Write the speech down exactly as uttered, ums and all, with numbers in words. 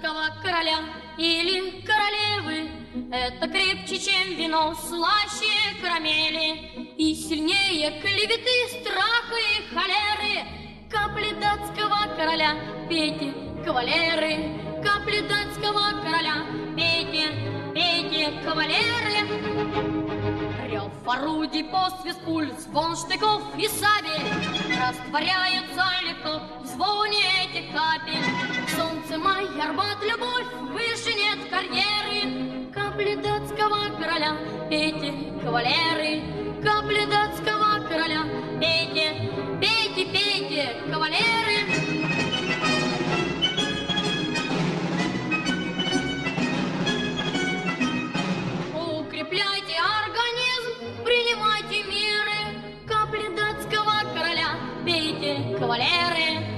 датского короля или королевы. Это крепче, чем вино, слаще карамели и сильнее клеветы, страха и холеры. Капли датского короля, пейте, кавалеры, капли датского короля, пейте, пейте, кавалеры. Рев орудий, посвист пуль, звон штыков и сабель растворяются легко в звоне этих капель. Солнце, май, Арбат, любовь, выше нет карьеры. Капли датского короля, пейте, кавалеры, капли датского короля, пейте, пейте, пейте, кавалеры. Укрепляйте организм, принимайте меры. Капли датского короля, пейте, кавалеры.